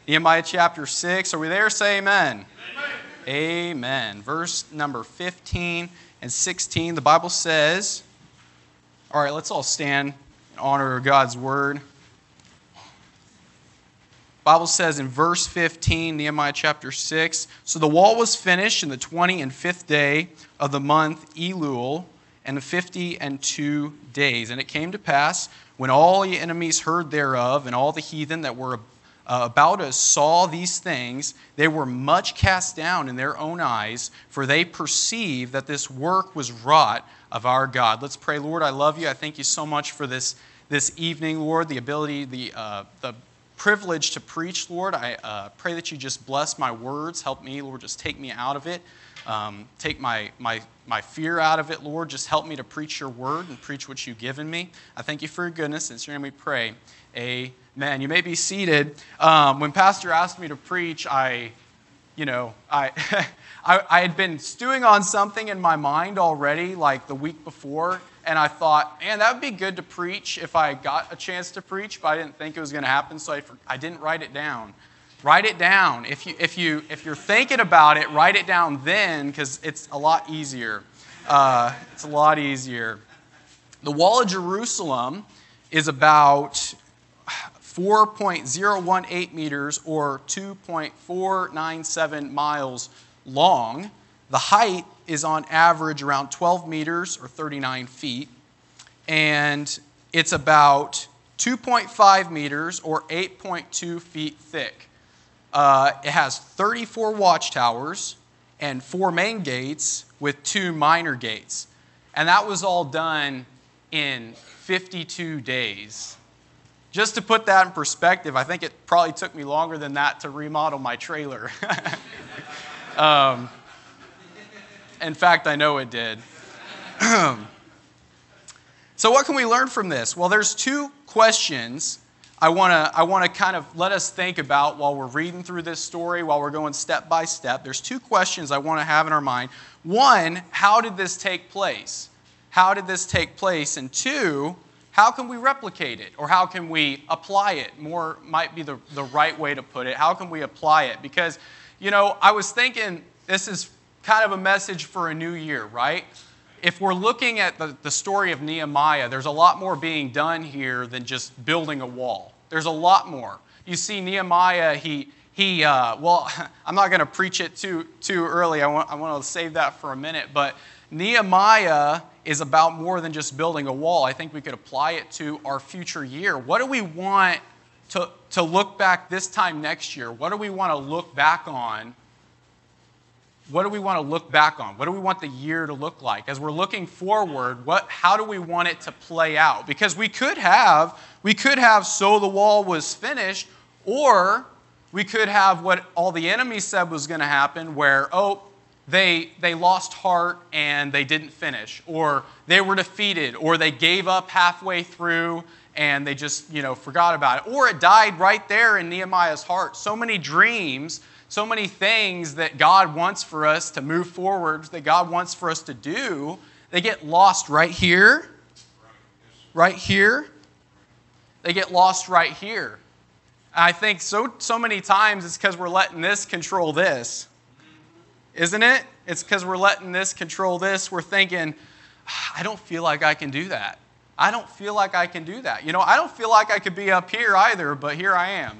Nehemiah chapter 6. Are we there? Say amen. Amen. Verse number 15 and 16, the Bible says, all right, let's all stand in honor of God's word. The Bible says in verse 15, Nehemiah chapter 6, so the wall was finished in the 25th day of the month Elul, and the 52 days. And it came to pass, when all the enemies heard thereof, and all the heathen that were about us saw these things, they were much cast down in their own eyes, for they perceived that this work was wrought of our God. Let's pray. Lord, I love you. I thank you so much for this evening, Lord, the ability, the privilege to preach, Lord. I pray that you just bless my words. Help me, Lord, just take me out of it. Take my fear out of it, Lord. Just help me to preach your word and preach what you've given me. I thank you for your goodness. In your name we pray. Amen. You may be seated. When Pastor asked me to preach, I had been stewing on something in my mind already, like the week before, and I thought, man, that would be good to preach if I got a chance to preach, but I didn't think it was going to happen, so I didn't write it down. Write it down. If you're thinking about it, write it down then, because it's a lot easier. It's a lot easier. The Wall of Jerusalem is about 4.018 meters or 2.497 miles long. The height is on average around 12 meters or 39 feet. And it's about 2.5 meters or 8.2 feet thick. It has 34 watchtowers and 4 main gates with 2 minor gates. And that was all done in 52 days. Just to put that in perspective, I think it probably took me longer than that to remodel my trailer. In fact, I know it did. So what can we learn from this? Well, there's 2 questions I want to kind of let us think about while we're reading through this story, while we're going step by step. There's 2 questions I want to have in our mind. 1, how did this take place? How did this take place? And 2, how can we replicate it? Or how can we apply it? More might be the right way to put it. How can we apply it? Because, I was thinking this is kind of a message for a new year, right? If we're looking at the story of Nehemiah, there's a lot more being done here than just building a wall. There's a lot more. You see Nehemiah, well, I'm not going to preach it too early. I want to save that for a minute. But Nehemiah is about more than just building a wall. I think we could apply it to our future year. What do we want to look back this time next year? What do we want to look back on? What do we want to look back on? What do we want the year to look like? As we're looking forward, how do we want it to play out? Because we could have so the wall was finished, or we could have what all the enemy said was going to happen, where, they lost heart and they didn't finish, or they were defeated, or they gave up halfway through and they just, forgot about it. Or it died right there in Nehemiah's heart. So many dreams, so many things that God wants for us to move forward, that God wants for us to do, they get lost right here, right here. They get lost right here. And I think so many times it's because we're letting this control this. Isn't it? It's because we're letting this control this. We're thinking, I don't feel like I can do that. I don't feel like I can do that. I don't feel like I could be up here either, but here I am,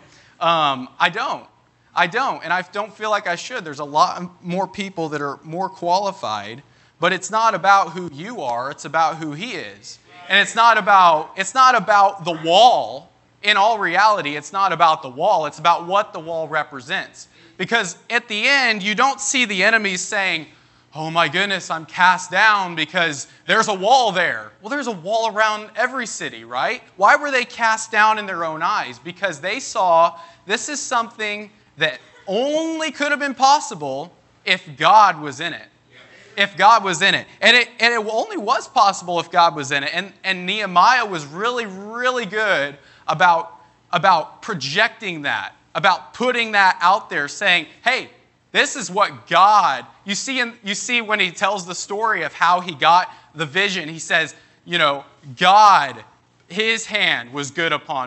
I don't. And I don't feel like I should. There's a lot more people that are more qualified, but it's not about who you are, it's about who He is. And it's not about the wall. In all reality, it's not about the wall, it's about what the wall represents. Because at the end, you don't see the enemies saying, oh my goodness, I'm cast down because there's a wall there. Well, there's a wall around every city, right? Why were they cast down in their own eyes? Because they saw this is something that only could have been possible if God was in it. If God was in it. And it only was possible if God was in it. And Nehemiah was really, really good about projecting that, about putting that out there, saying, hey, this is what God, you see when he tells the story of how he got the vision, he says, God, His hand was good upon me.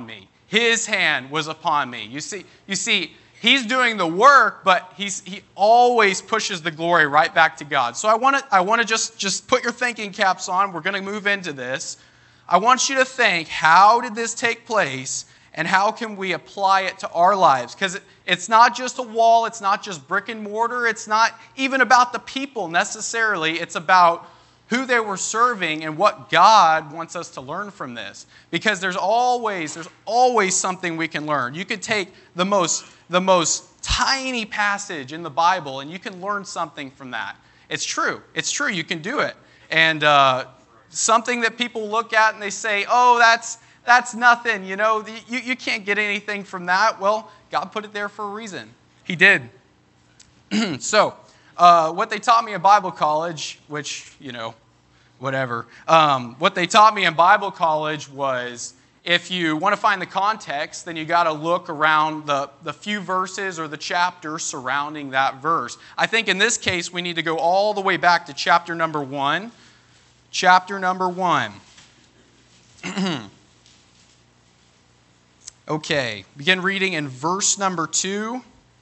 His hand was upon me. You see, he's doing the work, but he always pushes the glory right back to God. So I want to just put your thinking caps on. We're going to move into this. I want you to think, how did this take place, and how can we apply it to our lives? Because it's not just a wall, it's not just brick and mortar, it's not even about the people necessarily, it's about who they were serving and what God wants us to learn from this. Because there's always something we can learn. You could take the most tiny passage in the Bible and you can learn something from that. It's true. It's true. You can do it. And something that people look at and they say, oh, that's nothing. You can't get anything from that. Well, God put it there for a reason. He did. So, what they taught me in Bible college, which, whatever. What they taught me in Bible college was if you want to find the context, then you got to look around the few verses or the chapter surrounding that verse. I think in this case, we need to go all the way back to chapter number 1. Chapter number 1. Okay, begin reading in verse number 2.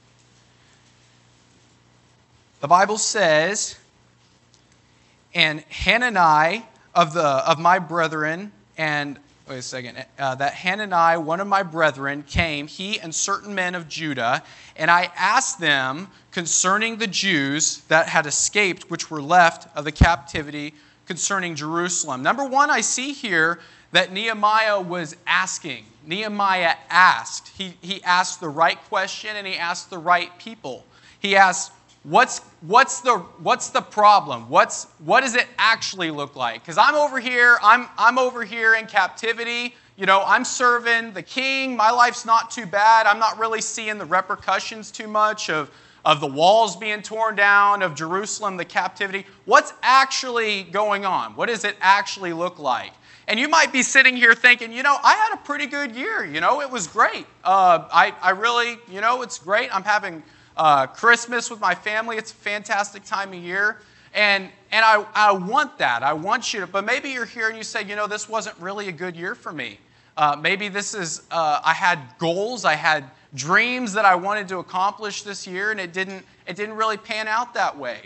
The Bible says, and Hanani of my brethren, and wait a second, that Hanani, one of my brethren, came, he and certain men of Judah, and I asked them concerning the Jews that had escaped, which were left of the captivity concerning Jerusalem. Number one, I see here that Nehemiah was asking. Nehemiah asked. He asked the right question and he asked the right people. He asked, What's the problem? What does it actually look like? Because I'm over here in captivity. I'm serving the king. My life's not too bad. I'm not really seeing the repercussions too much of the walls being torn down, of Jerusalem, the captivity. What's actually going on? What does it actually look like? And you might be sitting here thinking, I had a pretty good year. It was great. I really, it's great. I'm having Christmas with my family. It's a fantastic time of year. And I want that. I want you to, but maybe you're here and you say, this wasn't really a good year for me. Maybe this is, I had goals, I had dreams that I wanted to accomplish this year, and it didn't really pan out that way.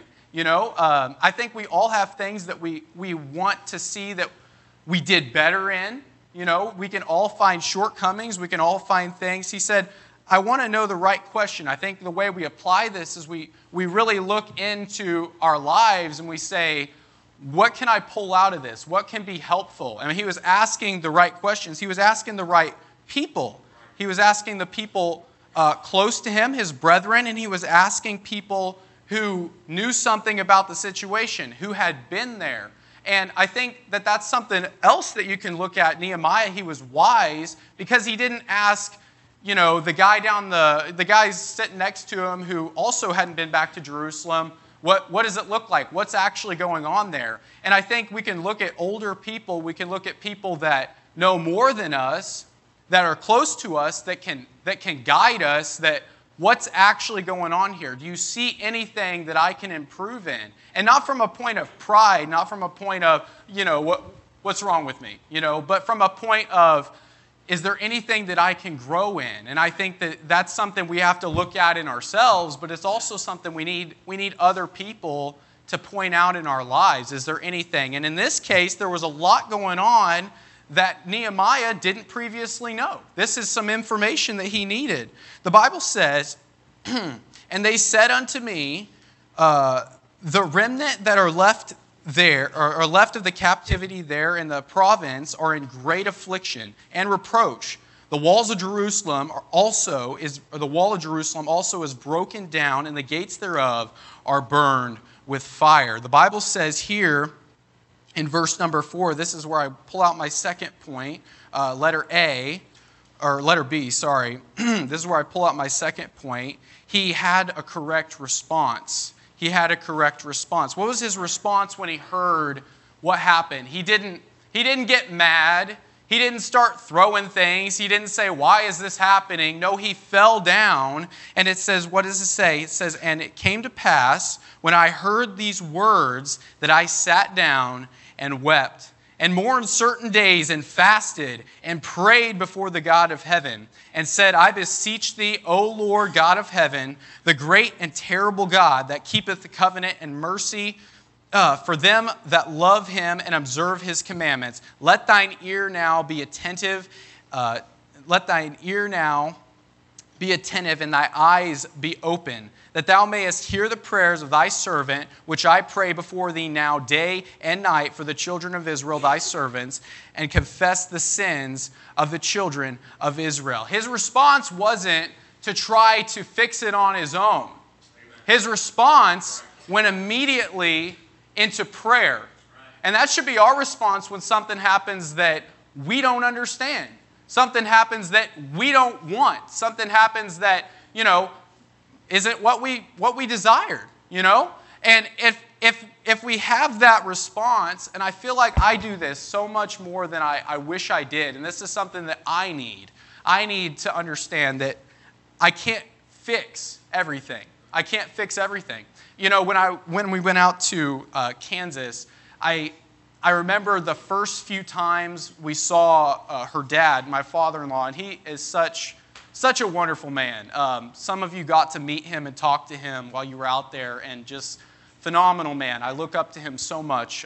I think we all have things that we want to see that we did better in. We can all find shortcomings. We can all find things. He said, I want to know the right question. I think the way we apply this is we really look into our lives and we say, what can I pull out of this? What can be helpful? I mean, he was asking the right questions. He was asking the right people. He was asking the people close to him, his brethren, and he was asking people who knew something about the situation, who had been there. And I think that that's something else that you can look at. Nehemiah, he was wise because he didn't ask, the guy sitting next to him who also hadn't been back to Jerusalem, what does it look like? What's actually going on there? And I think we can look at older people, we can look at people that know more than us, that are close to us, that can guide us, that what's actually going on here? Do you see anything that I can improve in? And not from a point of pride, not from a point of, what's wrong with me? But from a point of, is there anything that I can grow in? And I think that that's something we have to look at in ourselves, but it's also something we need other people to point out in our lives. Is there anything? And in this case, there was a lot going on that Nehemiah didn't previously know. This is some information that he needed. The Bible says, and they said unto me, the remnant that are left there, or left of the captivity there in the province, are in great affliction and reproach. The walls of Jerusalem the wall of Jerusalem also is broken down, and the gates thereof are burned with fire. The Bible says here in verse number 4, this is where I pull out my second point, letter B, sorry. This is where I pull out my second point. He had a correct response. He had a correct response. What was his response when he heard what happened? He didn't get mad. He didn't start throwing things. He didn't say, why is this happening? No, he fell down. And it says, what does it say? It says, and it came to pass when I heard these words that I sat down and wept. and mourned certain days, and fasted, and prayed before the God of heaven, and said, I beseech thee, O Lord God of heaven, the great and terrible God that keepeth the covenant and mercy for them that love him and observe his commandments. Let thine ear now be attentive. Let thine ear now be attentive, and thy eyes be open, that thou mayest hear the prayers of thy servant, which I pray before thee now day and night for the children of Israel, thy servants, and confess the sins of the children of Israel. His response wasn't to try to fix it on his own. His response went immediately into prayer. And that should be our response when something happens that we don't understand. Something happens that we don't want. Something happens that, isn't what we desired, And if we have that response, and I feel like I do this so much more than I wish I did, and this is something that I need. I need to understand that I can't fix everything. I can't fix everything. When we went out to Kansas, I remember the first few times we saw her dad, my father-in-law, and he is such a wonderful man. Some of you got to meet him and talk to him while you were out there, and just phenomenal man. I look up to him so much.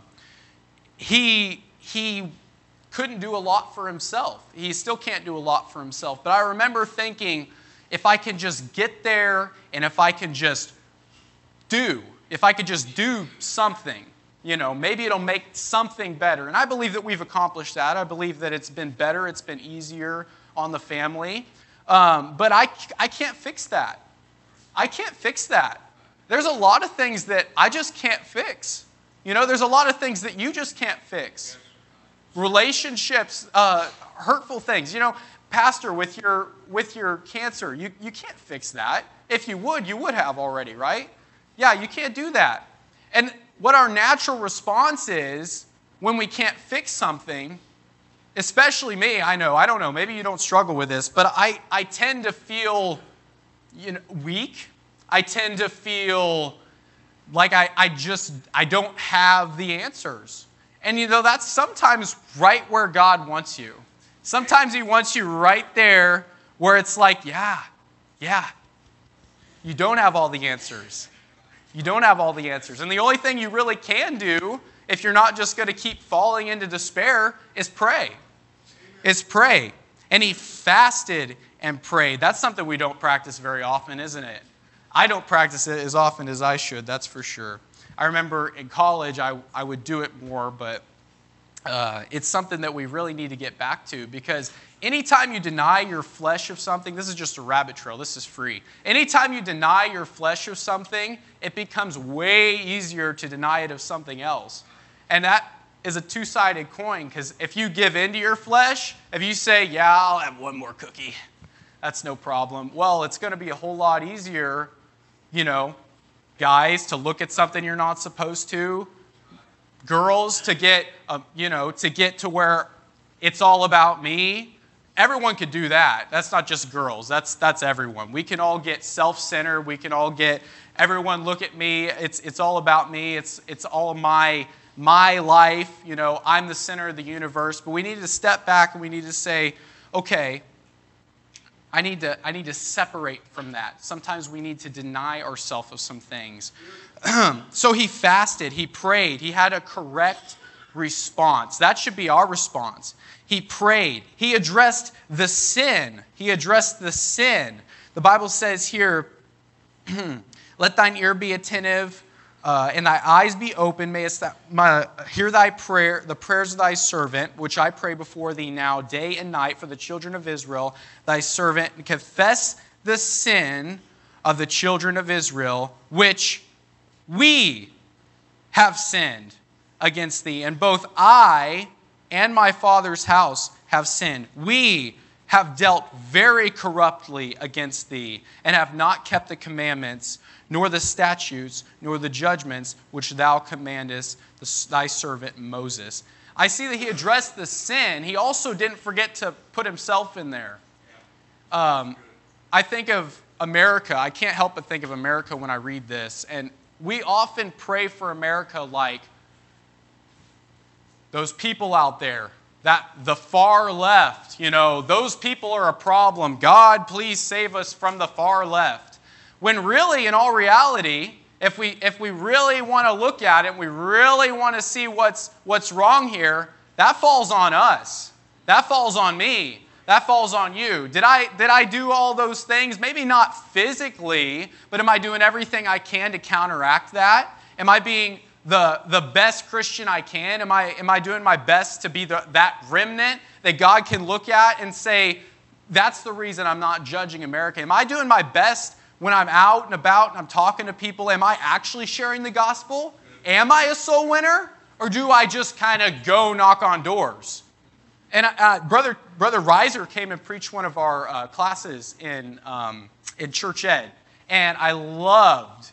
He couldn't do a lot for himself. He still can't do a lot for himself. But I remember thinking, if I can just get there, and if I could just do something, maybe it'll make something better. And I believe that we've accomplished that. I believe that it's been better. It's been easier on the family. But I can't fix that. I can't fix that. There's a lot of things that I just can't fix. There's a lot of things that you just can't fix. Relationships, hurtful things. Pastor, with your cancer, you can't fix that. If you would have already, right? Yeah, you can't do that. And what our natural response is when we can't fix something, especially me, I don't know, maybe you don't struggle with this, but I tend to feel weak. I tend to feel like I don't have the answers. And that's sometimes right where God wants you. Sometimes he wants you right there where it's like, yeah, you don't have all the answers. You don't have all the answers. And the only thing you really can do, if you're not just going to keep falling into despair, is pray. Is pray. And he fasted and prayed. That's something we don't practice very often, isn't it? I don't practice it as often as I should, that's for sure. I remember in college I would do it more, but it's something that we really need to get back to, because anytime you deny your flesh of something, this is just a rabbit trail, this is free. Anytime you deny your flesh of something, it becomes way easier to deny it of something else. And that is a two-sided coin, because if you give in to your flesh, if you say, yeah, I'll have one more cookie, that's no problem. Well, it's going to be a whole lot easier, guys, to look at something you're not supposed to. Girls, to get to where it's all about me. Everyone could do that. That's not just girls. That's everyone. We can all get self-centered. We can all get everyone look at me. It's all about me. It's all my life. I'm the center of the universe. But we need to step back and we need to say, okay, I need to separate from that. Sometimes we need to deny ourselves of some things. So he fasted, he prayed, he had a correct response. That should be our response. He prayed. He addressed the sin. The Bible says here, let thine ear be attentive and thy eyes be open. Mayest thou hear thy prayer, the prayers of thy servant, which I pray before thee now day and night for the children of Israel, thy servant, and confess the sin of the children of Israel, which we have sinned against thee. And both I and my father's house have sinned. We have dealt very corruptly against thee, and have not kept the commandments, nor the statutes, nor the judgments which thou commandest thy servant Moses. I see that he addressed the sin. He also didn't forget to put himself in there. I think of America. I can't help but think of America when I read this. And we often pray for America like, those people out there, that the far left, those people are a problem. God, please save us from the far left. When really, in all reality, if we really want to look at it, we really want to see what's wrong here, that falls on us. That falls on me. That falls on you. Did I do all those things? Maybe not physically, but am I doing everything I can to counteract that? Am I being the best Christian I can? Am I doing my best to be that remnant that God can look at and say, that's the reason I'm not judging America? Am I doing my best when I'm out and about and I'm talking to people? Am I actually sharing the gospel? Am I a soul winner? Or do I just kind of go knock on doors? And Brother Reiser came and preached one of our classes in Church Ed. And I loved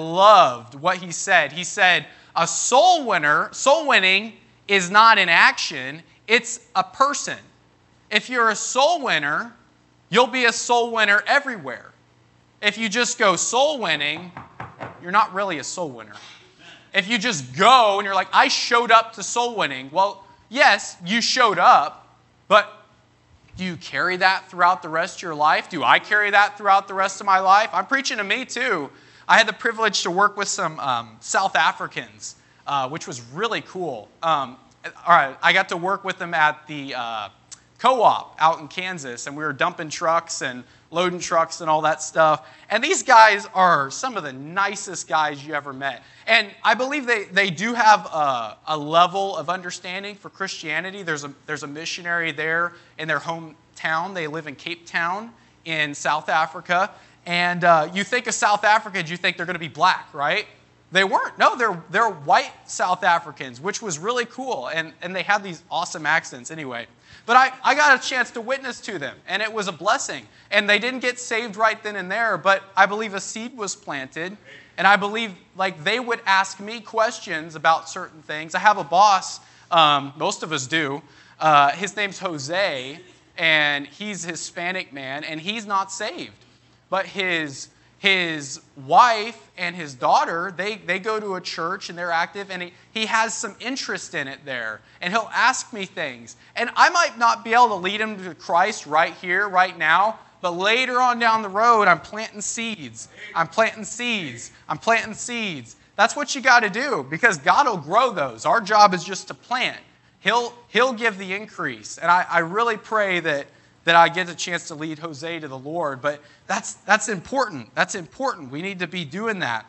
what he said. He said, a soul winning is not an action, it's a person. If you're a soul winner, you'll be a soul winner everywhere. If you just go soul winning, you're not really a soul winner. If you just go and you're like, I showed up to soul winning, well, yes, you showed up, but do you carry that throughout the rest of your life? Do I carry that throughout the rest of my life? I'm preaching to me too. I had the privilege to work with some South Africans, which was really cool. All right, I got to work with them at the co-op out in Kansas, and we were dumping trucks and loading trucks and all that stuff. And these guys are some of the nicest guys you ever met. And I believe they do have a level of understanding for Christianity. There's a missionary there in their hometown. They live in Cape Town in South Africa. And you think of South Africans, you think they're going to be black, right? They weren't. No, they're white South Africans, which was really cool. And they had these awesome accents anyway. But I got a chance to witness to them, and it was a blessing. And they didn't get saved right then and there, but I believe a seed was planted. And I believe they would ask me questions about certain things. I have a boss, most of us do. His name's Jose, and he's a Hispanic man, and he's not saved. But his wife and his daughter, they go to a church and they're active, and he has some interest in it there. And he'll ask me things. And I might not be able to lead him to Christ right here, right now, but later on down the road, I'm planting seeds. I'm planting seeds. I'm planting seeds. That's what you got to do, because God will grow those. Our job is just to plant. He'll give the increase. And I really pray that I get a chance to lead Jose to the Lord. But that's important. That's important. We need to be doing that.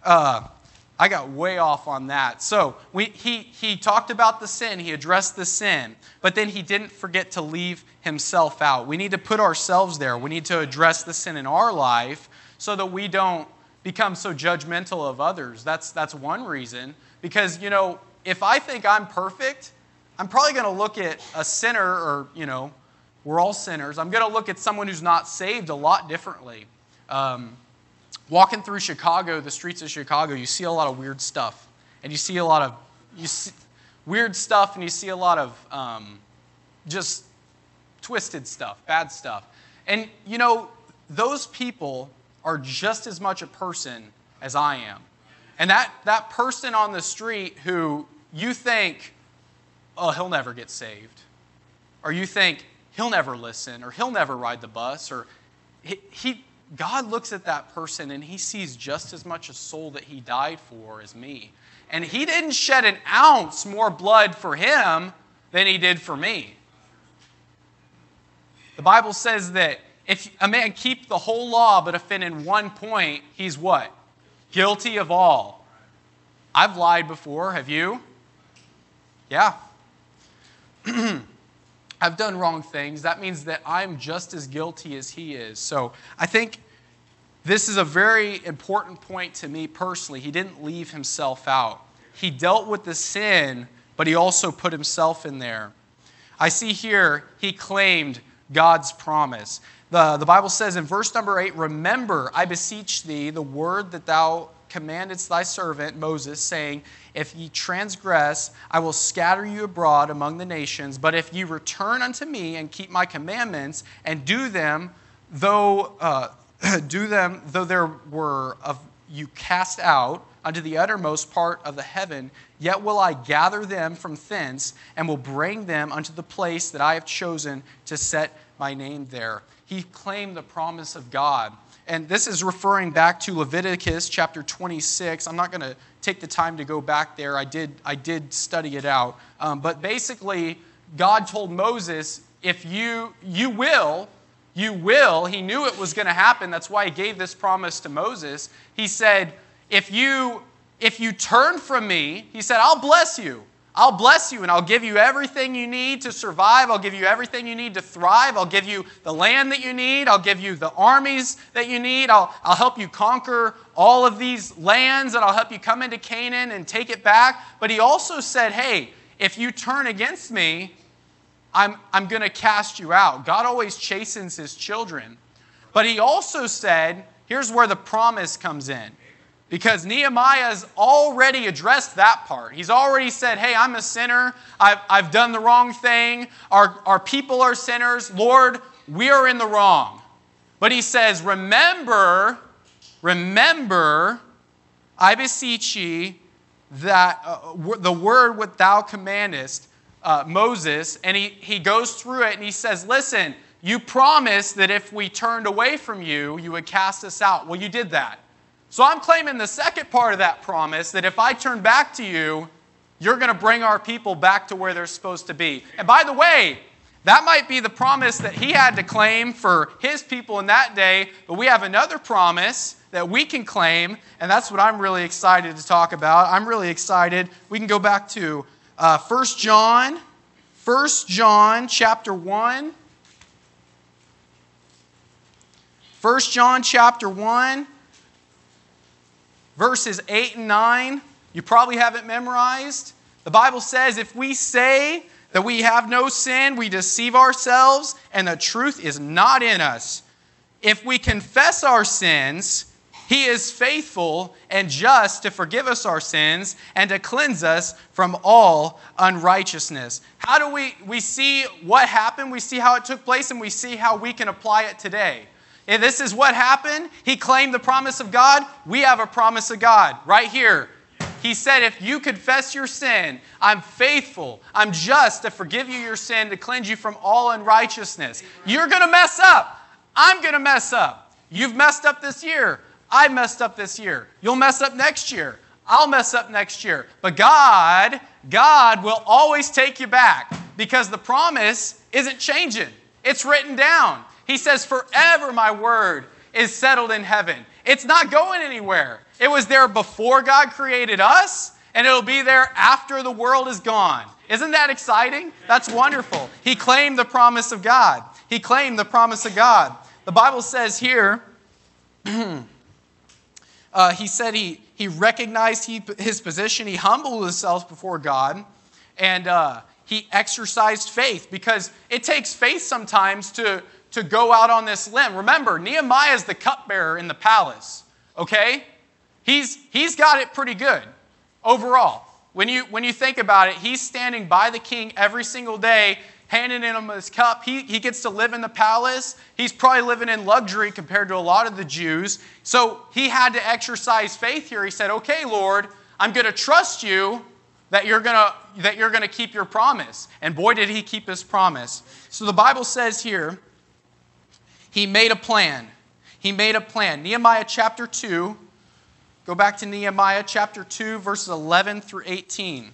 I got way off on that. So he talked about the sin. He addressed the sin. But then he didn't forget to leave himself out. We need to put ourselves there. We need to address the sin in our life so that we don't become so judgmental of others. That's one reason. Because, if I think I'm perfect, I'm probably going to look at a sinner, or, we're all sinners. I'm going to look at someone who's not saved a lot differently. Walking through Chicago, the streets of Chicago, you see a lot of weird stuff. And you see a lot of weird stuff, and you see a lot of just twisted stuff, bad stuff. And, those people are just as much a person as I am. And that person on the street who you think, oh, he'll never get saved. Or you think, he'll never listen, or he'll never ride the bus, or God looks at that person and he sees just as much a soul that he died for as me. And he didn't shed an ounce more blood for him than he did for me. The Bible says that if a man keep the whole law but offend in one point, he's what? Guilty of all. I've lied before, have you? Yeah. I've done wrong things. That means that I'm just as guilty as he is. So I think this is a very important point to me personally. He didn't leave himself out. He dealt with the sin, but he also put himself in there. I see here he claimed God's promise. The Bible says in verse number 8, remember, I beseech thee, the word that thou commandedst thy servant Moses, saying, if ye transgress, I will scatter you abroad among the nations. But if ye return unto me and keep my commandments and do them, though there were of you cast out, unto the uttermost part of the heaven, yet will I gather them from thence, and will bring them unto the place that I have chosen to set my name there. He claimed the promise of God. And this is referring back to Leviticus chapter 26. I'm not going to take the time to go back there. I did study it out. But basically, God told Moses, if you will, he knew it was going to happen. That's why he gave this promise to Moses. He said, if you turn from me, he said, I'll bless you. I'll bless you and I'll give you everything you need to survive. I'll give you everything you need to thrive. I'll give you the land that you need. I'll give you the armies that you need. I'll help you conquer all of these lands, and I'll help you come into Canaan and take it back. But he also said, hey, if you turn against me, I'm going to cast you out. God always chastens his children. But he also said, here's where the promise comes in. Because Nehemiah's already addressed that part. He's already said, hey, I'm a sinner. I've done the wrong thing. Our people are sinners. Lord, we are in the wrong. But he says, remember, I beseech ye, that the word what thou commandest, Moses. And he goes through it and he says, listen, you promised that if we turned away from you, you would cast us out. Well, you did that. So I'm claiming the second part of that promise, that if I turn back to you, you're going to bring our people back to where they're supposed to be. And by the way, that might be the promise that he had to claim for his people in that day, but we have another promise that we can claim, and that's what I'm really excited to talk about. I'm really excited. We can go back to 1 John chapter 1. 1 John chapter 1. Verses 8 and 9, you probably have it memorized. The Bible says, if we say that we have no sin, we deceive ourselves, and the truth is not in us. If we confess our sins, he is faithful and just to forgive us our sins and to cleanse us from all unrighteousness. How do we see what happened? We see how it took place, and we see how we can apply it today. If this is what happened, he claimed the promise of God. We have a promise of God right here. He said, if you confess your sin, I'm faithful, I'm just to forgive you your sin, to cleanse you from all unrighteousness. You're going to mess up. I'm going to mess up. You've messed up this year. I messed up this year. You'll mess up next year. I'll mess up next year. But God will always take you back, because the promise isn't changing. It's written down. He says, forever my word is settled in heaven. It's not going anywhere. It was there before God created us, and it'll be there after the world is gone. Isn't that exciting? That's wonderful. He claimed the promise of God. He claimed the promise of God. The Bible says here, he said he recognized his position. He humbled himself before God, and he exercised faith, because it takes faith sometimes to go out on this limb. Remember, Nehemiah is the cupbearer in the palace, okay? He's got it pretty good overall. When you think about it, he's standing by the king every single day, handing him his cup. He gets to live in the palace. He's probably living in luxury compared to a lot of the Jews. So he had to exercise faith here. He said, okay, Lord, I'm going to trust you that you're going to keep your promise. And boy, did he keep his promise. So the Bible says here, he made a plan. He made a plan. Nehemiah chapter 2. Go back to Nehemiah chapter 2, verses 11 through 18.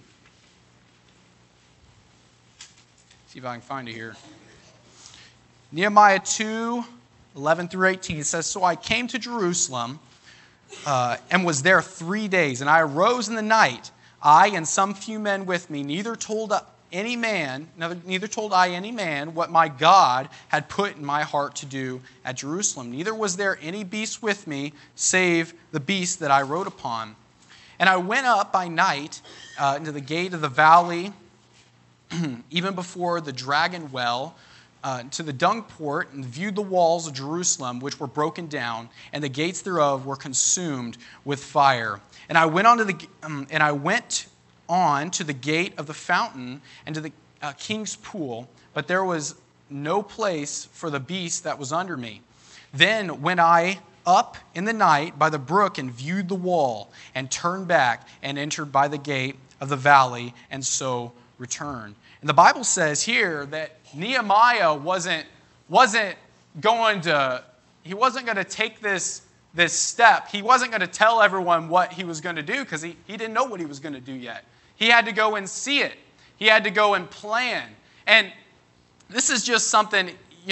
See if I can find it here. Nehemiah 2, 11 through 18. It says, so I came to Jerusalem and was there 3 days. And I arose in the night, I and some few men with me, neither told I any man what my God had put in my heart to do at Jerusalem. Neither was there any beast with me, save the beast that I rode upon. And I went up by night into the gate of the valley, even before the dragon well, to the dung port, and viewed the walls of Jerusalem, which were broken down, and the gates thereof were consumed with fire. And I went on to the gate of the fountain and to the king's pool, but there was no place for the beast that was under me. Then went I up in the night by the brook and viewed the wall, and turned back and entered by the gate of the valley, and so returned. And the Bible says here that Nehemiah wasn't going to take this step. He wasn't going to tell everyone what he was going to do because he didn't know what he was going to do yet. He had to go and see it. He had to go and plan. And this is just something,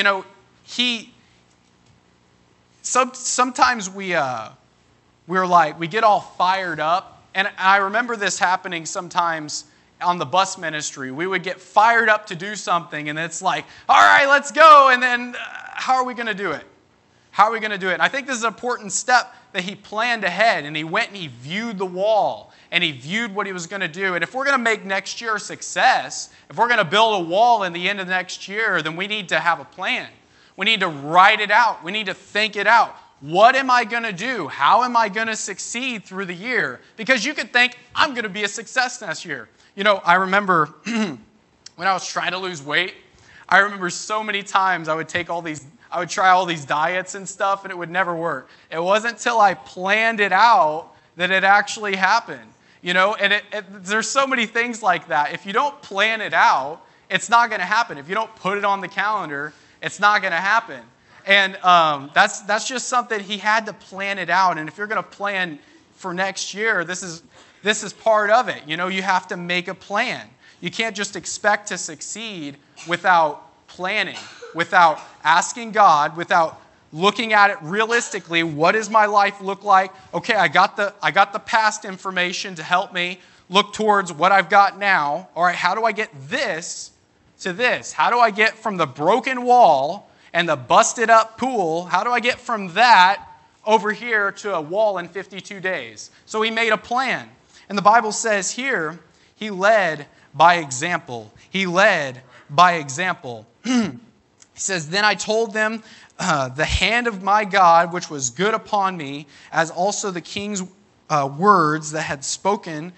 sometimes we're like, we get all fired up. And I remember this happening sometimes on the bus ministry. We would get fired up to do something, and it's like, all right, let's go. And then how are we going to do it? How are we going to do it? And I think this is an important step that he planned ahead, and he went and he viewed the wall, and he viewed what he was going to do. And if we're going to make next year a success, if we're going to build a wall in the end of next year, then we need to have a plan. We need to write it out. We need to think it out. What am I going to do? How am I going to succeed through the year? Because you could think, I'm going to be a success next year. I remember when I was trying to lose weight, I remember so many times I would try all these diets and stuff, and it would never work. It wasn't until I planned it out that it actually happened. And there's so many things like that. If you don't plan it out, it's not going to happen. If you don't put it on the calendar, it's not going to happen. And that's just something he had to plan it out. And if you're going to plan for next year, this is part of it. You have to make a plan. You can't just expect to succeed without planning, without asking God, without looking at it realistically. What does my life look like? Okay, I got the past information to help me look towards what I've got now. All right, how do I get this to this? How do I get from the broken wall and the busted up pool, how do I get from that over here to a wall in 52 days? So he made a plan. And the Bible says here, he led by example. He led by example. He says, then I told them the hand of my God, which was good upon me, as also the king's words that had spoken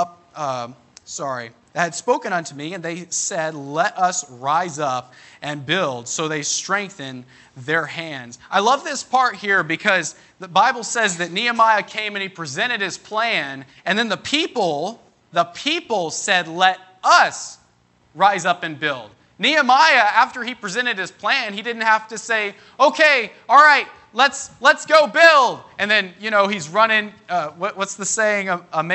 unto me, and they said, let us rise up and build. So they strengthened their hands. I love this part here because the Bible says that Nehemiah came and he presented his plan, and then the people said, let us rise up and build. Nehemiah, after he presented his plan, he didn't have to say, okay, all right, let's go build. And then, he's running, what's the saying?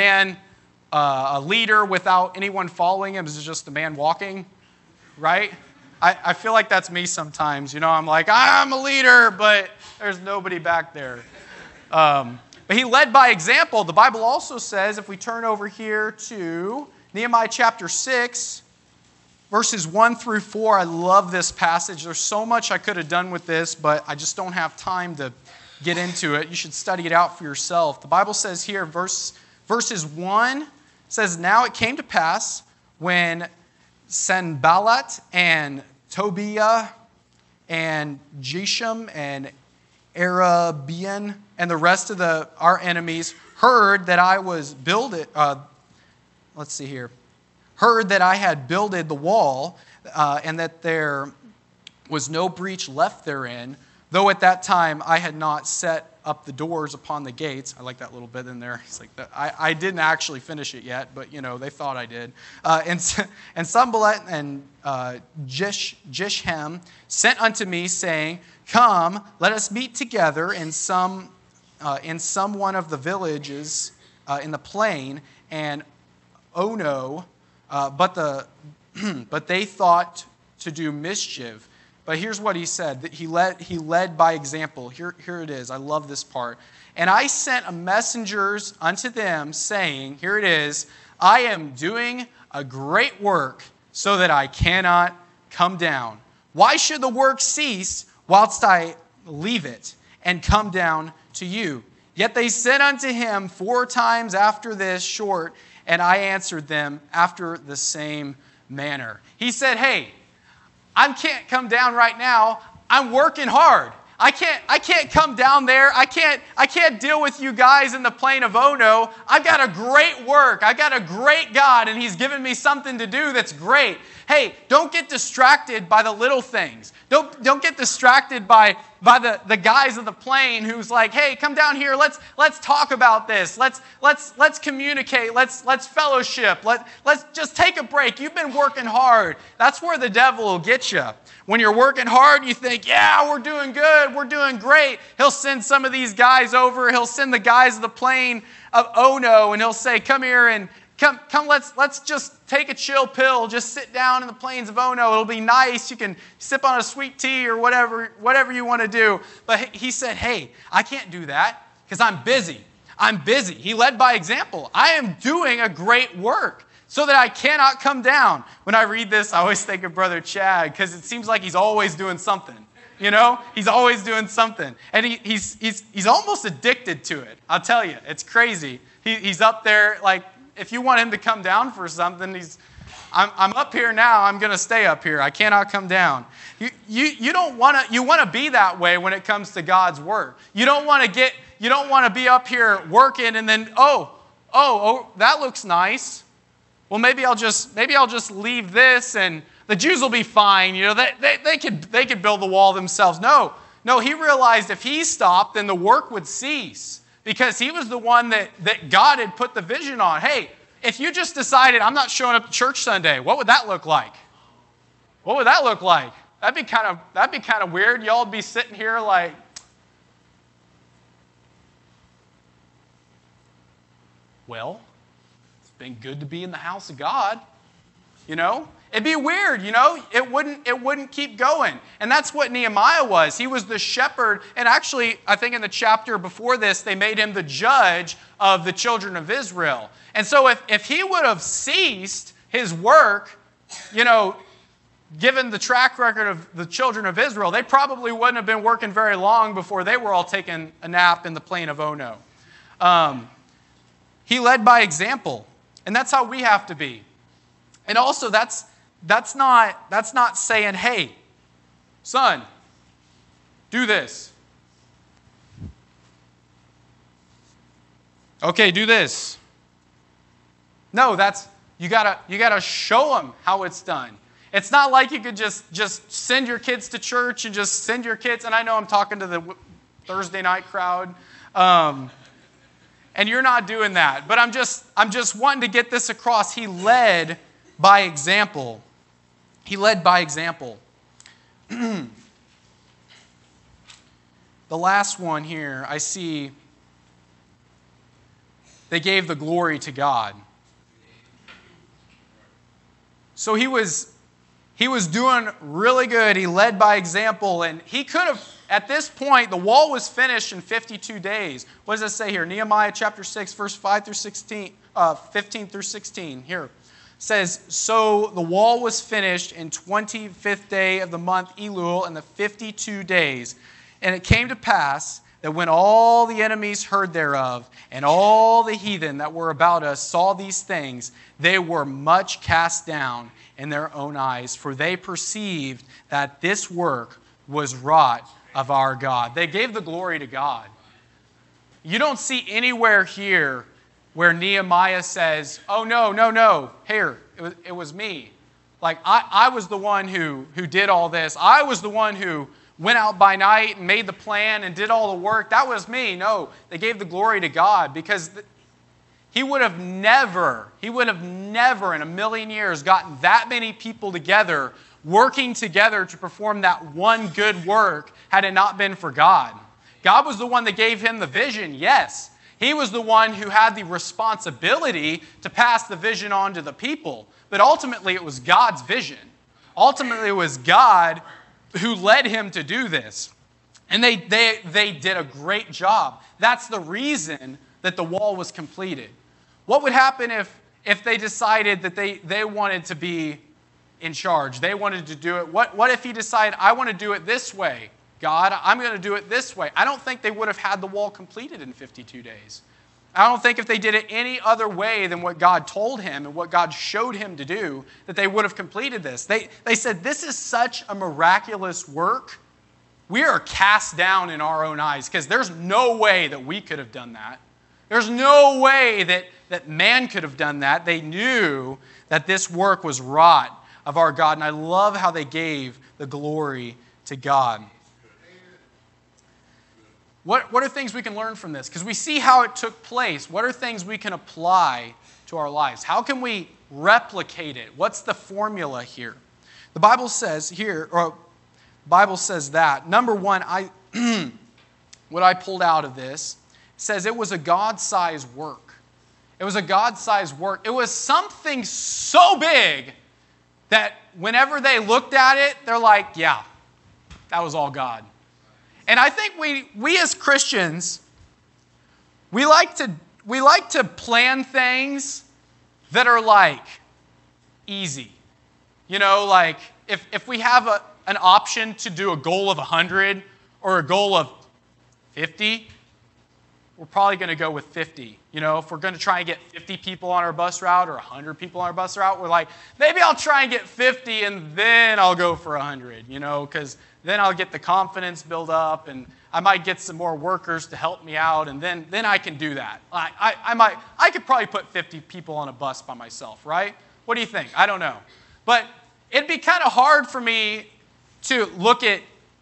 A leader without anyone following him is just a man walking, right? I feel like that's me sometimes. I'm like, I'm a leader, but there's nobody back there. But he led by example. The Bible also says, if we turn over here to Nehemiah chapter 6, verses 1 through 4, I love this passage. There's so much I could have done with this, but I just don't have time to get into it. You should study it out for yourself. The Bible says here, verses 1 says, now it came to pass when Sanballat and Tobiah and Geshem and Arabian and the rest of our enemies heard that I was heard that I had builded the wall, and that there was no breach left therein, though at that time I had not set up the doors upon the gates. I like that little bit in there. It's like I didn't actually finish it yet, but they thought I did. And Sanballat and Geshem sent unto me, saying, come, let us meet together in some one of the villages in the plain, and Ono. But they thought to do mischief. But here's what he said. That he led by example. Here it is. I love this part. And I sent messengers unto them, saying, here it is, I am doing a great work, so that I cannot come down. Why should the work cease whilst I leave it and come down to you? Yet they said unto him 4 times after this short, and I answered them after the same manner. He said, hey, I can't come down right now. I'm working hard. I can't come down there. I can't deal with you guys in the plain of Ono. I've got a great work. I've got a great God, and he's given me something to do that's great. hey, don't get distracted by the little things. Don't get distracted by the guys of the plane who's like, hey, come down here. Let's talk about this. Let's communicate. Let's fellowship. Let's just take a break. You've been working hard. That's where the devil will get you. When you're working hard, you think, yeah, we're doing good. We're doing great. He'll send some of these guys over. He'll send the guys of the plane of Ono, and he'll say, come here and come. Let's just take a chill pill. Just sit down in the plains of Ono. It'll be nice. You can sip on a sweet tea or whatever you want to do. But he said, hey, I can't do that because I'm busy. I'm busy. He led by example. I am doing a great work so that I cannot come down. When I read this, I always think of Brother Chad because it seems like he's always doing something. You know, he's always doing something. And he's almost addicted to it. I'll tell you, it's crazy. He's up there, like, if you want him to come down for something, I'm up here now, I'm going to stay up here. I cannot come down. You want to be that way when it comes to God's work. You don't want to be up here working and then, oh, that looks nice. Well, maybe I'll just leave this and the Jews will be fine. You know, they could build the wall themselves. No, he realized if he stopped, then the work would cease because he was the one that God had put the vision on. Hey, if you just decided, I'm not showing up to church Sunday, what would that look like? What would that look like? That'd be kind of weird. Y'all would be sitting here like, well, it's been good to be in the house of God, you know? It'd be weird, you know? It wouldn't keep going. And that's what Nehemiah was. He was the shepherd. And actually, I think in the chapter before this, they made him the judge of the children of Israel. And so if he would have ceased his work, you know, given the track record of the children of Israel, they probably wouldn't have been working very long before they were all taking a nap in the plain of Ono. He led by example. And that's how we have to be. And also, that's not saying, hey, son, do this. Okay, do this. No, you gotta show them how it's done. It's not like you could just send your kids to church and just send your kids. And I know I'm talking to the Thursday night crowd, and you're not doing that. But I'm just wanting to get this across. He led by example. He led by example. The last one here, I see they gave the glory to God. So he was doing really good. He led by example, and he could have, at this point, the wall was finished in 52 days. What does it say here? Nehemiah chapter 6, verse 5 through 16, 15 through 16. Here. Says, so the wall was finished in 25th day of the month Elul in the 52 days. And it came to pass that when all the enemies heard thereof, and all the heathen that were about us saw these things, they were much cast down in their own eyes, for they perceived that this work was wrought of our God. They gave the glory to God. You don't see anywhere here where Nehemiah says, oh, no, here, it was me. Like, I was the one who did all this. I was the one who went out by night and made the plan and did all the work. That was me. No, they gave the glory to God because he would have never in a million years gotten that many people together, working together to perform that one good work had it not been for God. God was the one that gave him the vision, yes. He was the one who had the responsibility to pass the vision on to the people. But ultimately, it was God's vision. Ultimately, it was God who led him to do this. And they did a great job. That's the reason that the wall was completed. What would happen if they decided that they wanted to be in charge? They wanted to do it. What if he decided, I want to do it this way? God, I'm going to do it this way. I don't think they would have had the wall completed in 52 days. I don't think if they did it any other way than what God told him and what God showed him to do, that they would have completed this. They said, this is such a miraculous work. We are cast down in our own eyes because there's no way that we could have done that. There's no way that man could have done that. They knew that this work was wrought of our God, and I love how they gave the glory to God. What are things we can learn from this? Because we see how it took place. What are things we can apply to our lives? How can we replicate it? What's the formula here? The Bible says here, or Bible says that. Number one, what I pulled out of this says it was a God-sized work. It was a God-sized work. It was something so big that whenever they looked at it, they're like, yeah, that was all God. And I think we as Christians, we like to plan things that are like easy. You know, like if we have an option to do a goal of 100 or a goal of 50, we're probably going to go with 50. You know, if we're going to try and get 50 people on our bus route or 100 people on our bus route, we're like, maybe I'll try and get 50 and then I'll go for 100, you know, because then I'll get the confidence build up and I might get some more workers to help me out and then I can do that. I could probably put 50 people on a bus by myself, right? What do you think? I don't know. But it'd be kind of hard for me to look at,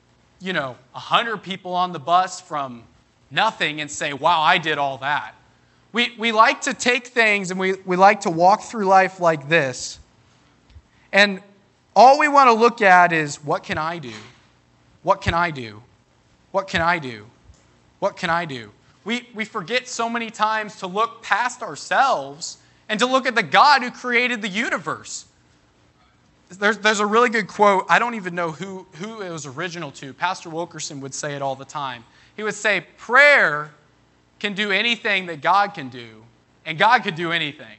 100 people on the bus from nothing and say, wow, I did all that. We like to take things and we like to walk through life like this. And all we want to look at is, what can I do? What can I do? What can I do? What can I do? We forget so many times to look past ourselves and to look at the God who created the universe. There's a really good quote. I don't even know who it was original to. Pastor Wilkerson would say it all the time. He would say, prayer can do anything that God can do, and God could do anything.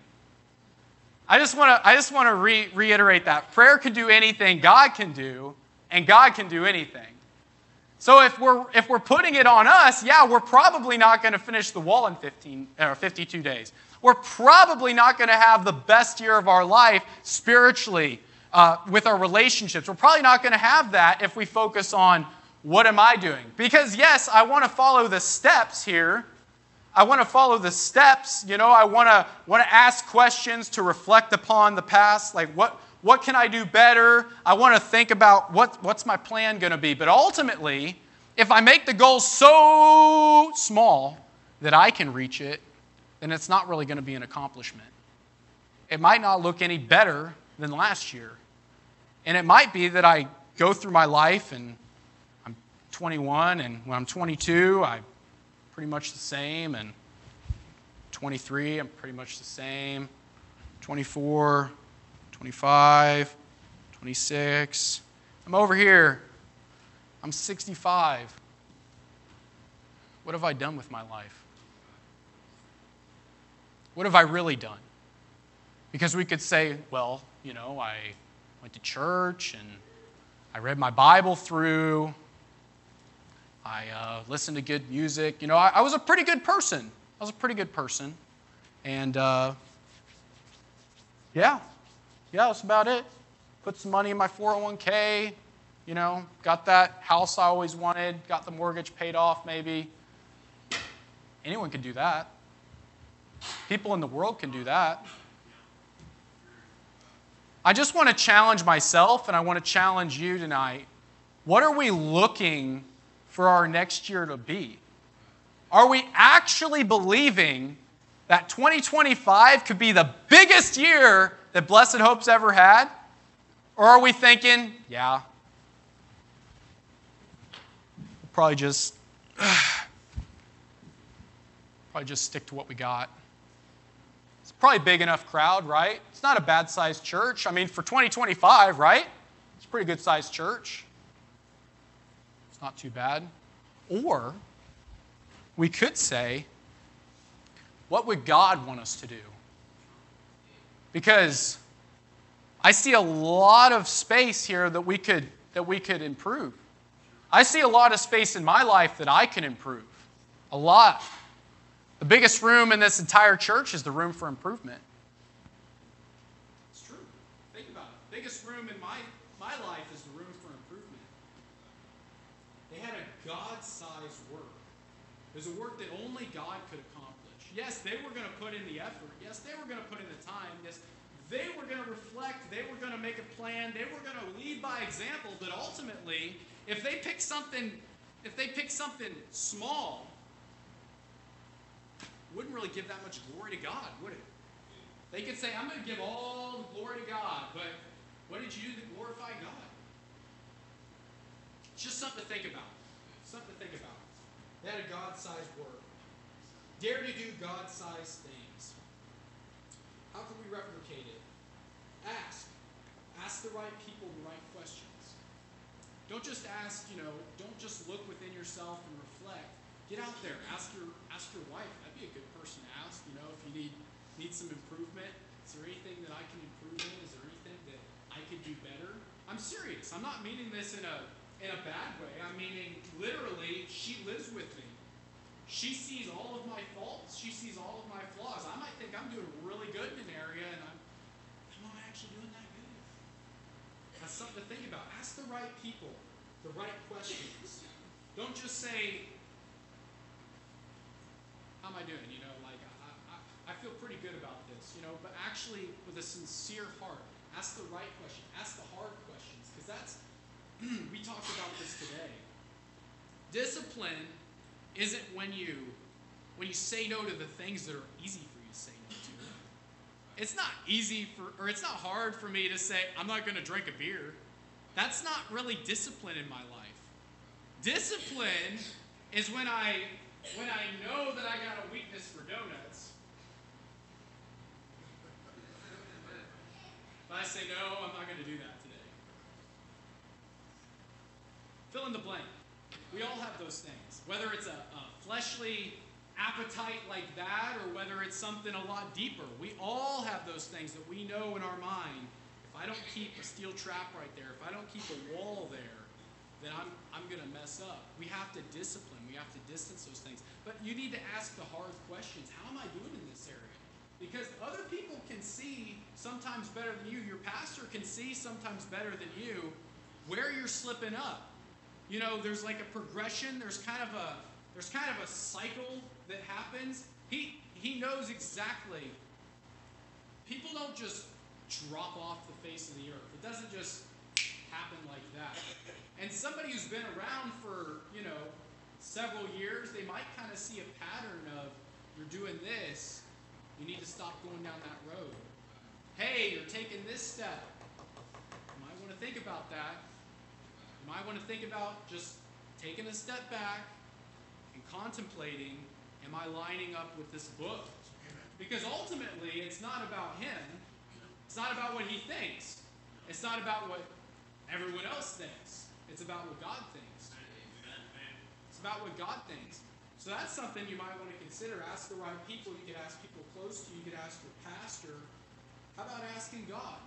I just want to reiterate that. Prayer can do anything God can do, and God can do anything. So if we're putting it on us, yeah, we're probably not going to finish the wall in 52 days. We're probably not going to have the best year of our life spiritually with our relationships. We're probably not going to have that if we focus on, what am I doing? Because yes, I want to follow the steps here. I want to follow the steps. I want to ask questions to reflect upon the past. Like, what can I do better? I want to think about what's my plan going to be. But ultimately, if I make the goal so small that I can reach it, then it's not really going to be an accomplishment. It might not look any better than last year. And it might be that I go through my life and I'm 21, and when I'm 22, I'm pretty much the same, and 23, I'm pretty much the same, 24, 25, 26. I'm over here. I'm 65. What have I done with my life? What have I really done? Because we could say, well, I went to church and I read my Bible through. I listened to good music. I was a pretty good person. And yeah, that's about it. Put some money in my 401k. Got that house I always wanted. Got the mortgage paid off maybe. Anyone can do that. People in the world can do that. I just want to challenge myself, and I want to challenge you tonight. What are we looking for our next year to be? Are we actually believing that 2025 could be the biggest year that Blessed Hope's ever had? Or are we thinking, yeah, we'll probably just stick to what we got? It's probably a big enough crowd, right? It's not a bad-sized church. I mean, for 2025, right? It's a pretty good-sized church. It's not too bad. Or we could say, what would God want us to do? Because I see a lot of space here that we could improve. I see a lot of space in my life that I can improve. A lot. The biggest room in this entire church is the room for improvement. It's true. Think about it. The biggest room in my life is the room for improvement. They had a God-sized work. It was a work that only God could accomplish. Yes, they were going to put in the effort. Yes, they were going to put in the time. Yes, They were going to reflect, they were going to make a plan, they were going to lead by example, but ultimately, if they pick something small, it wouldn't really give that much glory to God, would it? They could say, I'm going to give all the glory to God, but what did you do to glorify God? It's just something to think about. Something to think about. They had a God-sized word. Dare to do God-sized things. How can we replicate it? Ask. Ask the right people the right questions. Don't just ask, don't just look within yourself and reflect. Get out there. Ask your wife. That'd be a good person to ask. If you need some improvement. Is there anything that I can improve in? Is there anything that I could do better? I'm serious. I'm not meaning this in a bad way. I'm meaning literally, she lives with me. She sees all of my faults. She sees all of my flaws. I might think I'm doing really good in an area, and I'm not actually doing that good. That's something to think about. Ask the right people the right questions. Don't just say, how am I doing? I feel pretty good about this, but actually with a sincere heart. Ask the right question. Ask the hard questions, because that's, we talked about this today. Discipline isn't when you say no to the things that are easy for you to say no to. It's not it's not hard for me to say, I'm not going to drink a beer. That's not really discipline in my life. Discipline is when I know that I got a weakness for donuts, but I say, no, I'm not going to do that today. Fill in the blank. We all have those things. Whether it's a fleshly appetite like that, or whether it's something a lot deeper. We all have those things that we know in our mind. If I don't keep a steel trap right there, if I don't keep a wall there, then I'm going to mess up. We have to discipline. We have to distance those things. But you need to ask the hard questions. How am I doing in this area? Because other people can see sometimes better than you. Your pastor can see sometimes better than you where you're slipping up. There's like a progression. There's kind of a cycle that happens. He knows exactly. People don't just drop off the face of the earth. It doesn't just happen like that. And somebody who's been around for, several years, they might kind of see a pattern of, you're doing this, you need to stop going down that road. Hey, you're taking this step. You might want to think about that. You might want to think about just taking a step back and contemplating, am I lining up with this book? Because ultimately, it's not about him. It's not about what he thinks. It's not about what everyone else thinks. It's about what God thinks. It's about what God thinks. So that's something you might want to consider. Ask the right people. You could ask people close to you. You could ask your pastor. How about asking God?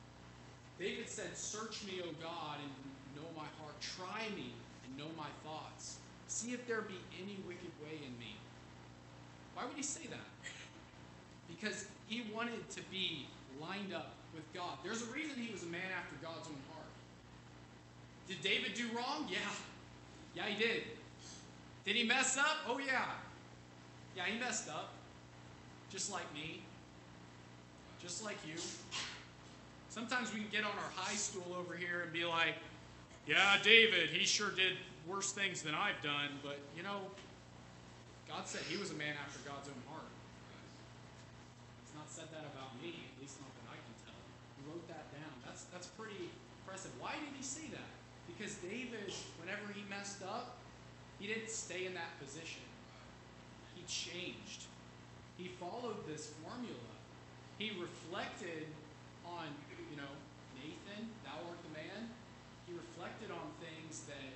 David said, search me, O God, and know my heart. Try me and know my thoughts. See if there be any wicked way in me. Why would he say that? Because he wanted to be lined up with God. There's a reason he was a man after God's own heart. Did David do wrong? Yeah. Yeah, he did. Did he mess up? Oh, yeah. Yeah, he messed up. Just like me. Just like you. Sometimes we can get on our high stool over here and be like, yeah, David, he sure did worse things than I've done, but, God said he was a man after God's own heart. It's not said that about me, at least not that I can tell. He wrote that down. That's pretty impressive. Why did he say that? Because David, whenever he messed up, he didn't stay in that position. He changed. He followed this formula. He reflected on, Nathan, thou art the man. He reflected on things that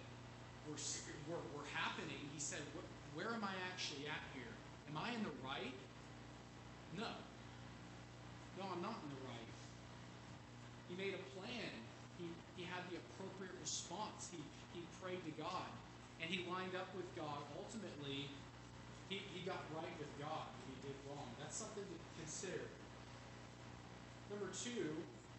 were happening. He said, where am I actually at here? Am I in the right? No. No, I'm not in the right. He made a plan. He had the appropriate response. He prayed to God. And he lined up with God. Ultimately, he got right with God when he did wrong. That's something to consider. Number two,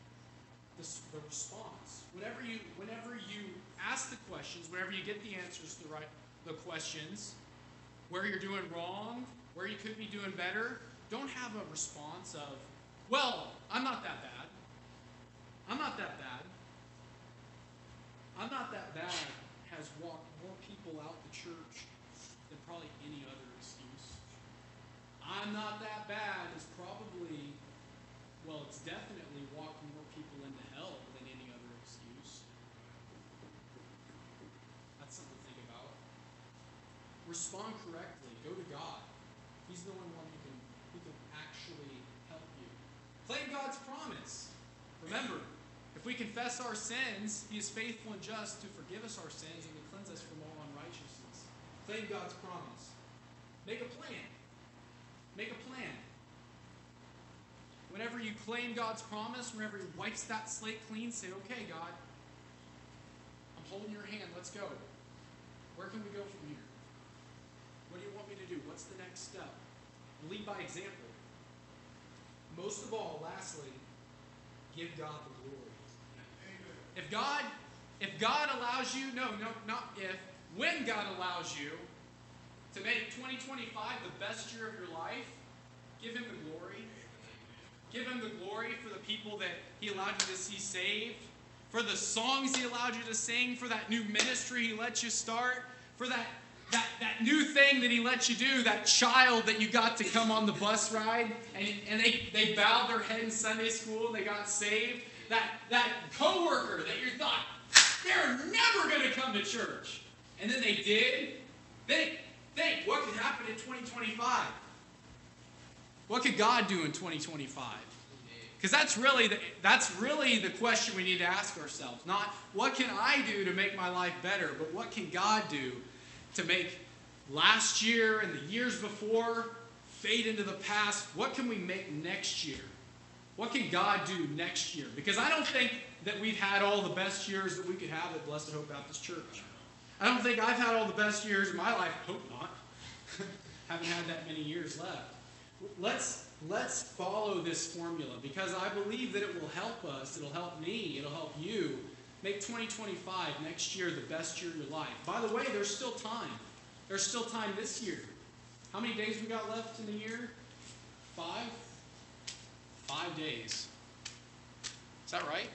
the response. Whenever you ask the questions, whenever you get the answers to the questions, where you're doing wrong, where you could be doing better, don't have a response of, well, I'm not that bad. I'm not that bad. I'm not that bad has walked more people out the church than probably any other excuse. I'm not that bad is probably, well, it's definitely walked more people into hell than any other excuse. That's something to think about. Respond correctly. Go to God. He's the only one who can actually help you. Claim God's promise. Remember, if we confess our sins, He is faithful and just to forgive us our sins and to cleanse us from all unrighteousness. Claim God's promise. Make a plan. Make a plan. Whenever you claim God's promise, whenever He wipes that slate clean, say, okay, God, I'm holding your hand. Let's go. Where can we go from here? What do you want me to do? What's the next step? Lead by example. Most of all, lastly, give God the glory. If God allows you, when God allows you to make 2025 the best year of your life, give Him the glory. Give Him the glory for the people that He allowed you to see saved, for the songs He allowed you to sing, for that new ministry He let you start, for that new thing that He let you do, that child that you got to come on the bus ride, and they bowed their head in Sunday school and they got saved, that coworker that you thought, they're never going to come to church. And then they did. Think what could happen in 2025? What could God do in 2025? Because that's really the question we need to ask ourselves. Not what can I do to make my life better, but what can God do to make last year and the years before fade into the past? What can we make next year? What can God do next year? Because I don't think that we've had all the best years that we could have at Blessed Hope Baptist Church. I don't think I've had all the best years in my life. Hope not. Haven't had that many years left. Let's follow this formula, because I believe that it will help us. It'll help me. It'll help you make 2025 next year the best year of your life. By the way, there's still time. There's still time this year. How many days we got left in the year? 5? 5 days. Is that right?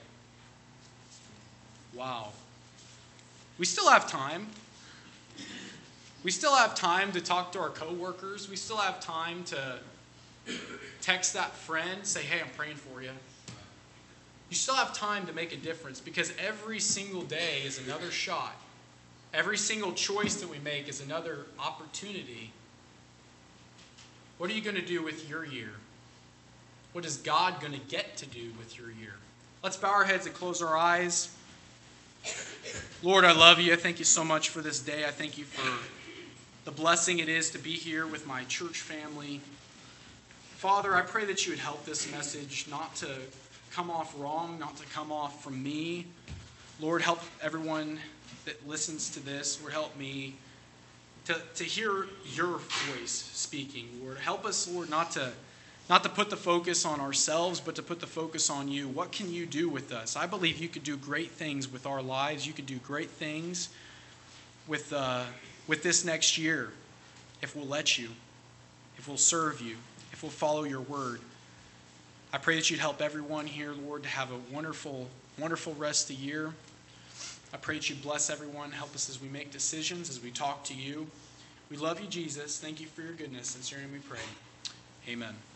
Wow. We still have time. We still have time to talk to our coworkers. We still have time to text that friend, say, hey, I'm praying for you. You still have time to make a difference, because every single day is another shot. Every single choice that we make is another opportunity. What are you going to do with your year? What is God going to get to do with your year? Let's bow our heads and close our eyes. Lord, I love you. I thank you so much for this day. I thank you for the blessing it is to be here with my church family. Father, I pray that you would help this message not to come off wrong, not to come off from me. Lord, help everyone that listens to this. Lord, help me to hear your voice speaking. Lord, help us, Lord, not to put the focus on ourselves, but to put the focus on you. What can you do with us? I believe you could do great things with our lives. You could do great things with this next year if we'll let you, if we'll serve you, if we'll follow your word. I pray that you'd help everyone here, Lord, to have a wonderful, wonderful rest of the year. I pray that you'd bless everyone. Help us as we make decisions, as we talk to you. We love you, Jesus. Thank you for your goodness. In your name we pray. Amen.